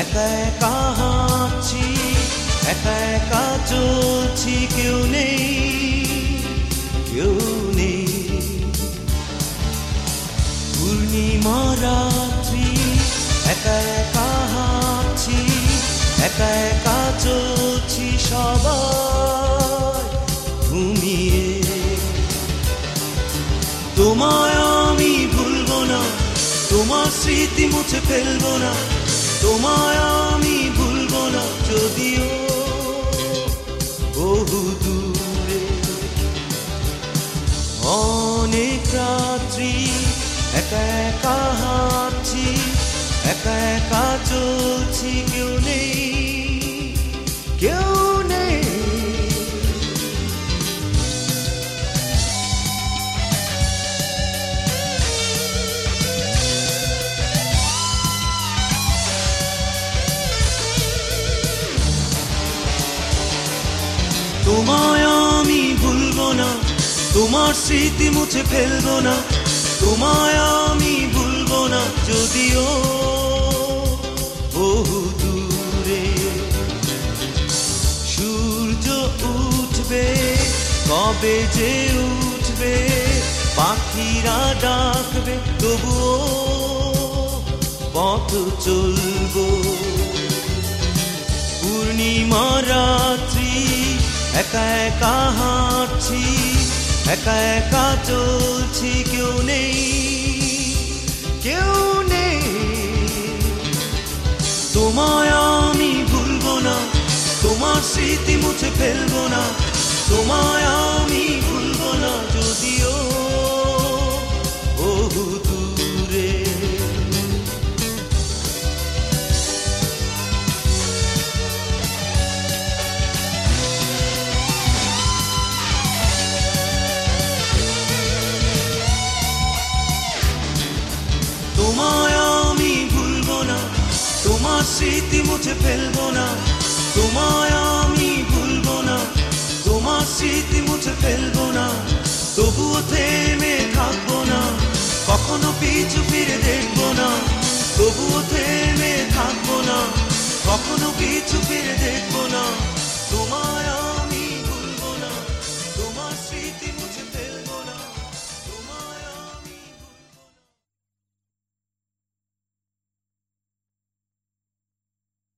একা একা হাঁটছি, একা একা চলছি, কেউ নেই, কেউ নেই। পূর্ণিমা রাত্রি একা একা হাঁটছি, একা একা চলছি, সবাই ঘুমিয়ে। তোমায় আমি ভুলবো না, তোমার স্মৃতি মুছে ফেলবো না, তোমায় আমি ভুলবো না, যদিও বহু দূরে। অনেক রাত্রি একা একা হাঁটছি, একা একা চলছি, কেউ নেই, কেউ নেই। তোমায় আমি ভুলবো না, তোমার স্মৃতি মুছে ফেলবো না, তোমায় আমি ভুলবো না, যদিও বহু দূরে। সূর্য উঠবে, কবে যে উঠবে, পাখিরা ডাকবে, তবুও পথ চলবো। পূর্ণিমা রাত্রি একা একা হাঁটছি, একা একা চলছি, কেউ নেই, কেউ নেই। তোমায় আমি ভুলবো না, তোমার স্মৃতি মুছে ফেলবো না, তোমায় আমি ভুলবো না, যদিও বহু দূরে। তোমায় আমি ভুলবো না, তোমার স্মৃতি মুছে ফেলবো না, তোমায় আমি ভুলবো না, তোমার স্মৃতি মুছে ফেলবো না, তবুও থেমে থাকবো না, কখনো পিছু ফিরে দেখবো না, তবুও থেমে থাকবো না, কখনো পিছু ফিরে দেখবো